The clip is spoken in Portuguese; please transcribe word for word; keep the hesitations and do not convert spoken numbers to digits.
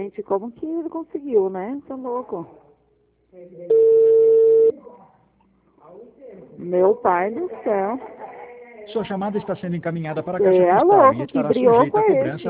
gente, como que ele conseguiu, né? Tá louco. Meu pai do céu. Sua chamada está sendo encaminhada para a Você caixa é postal e louco, que estará brioco sujeita a é cobrança esse?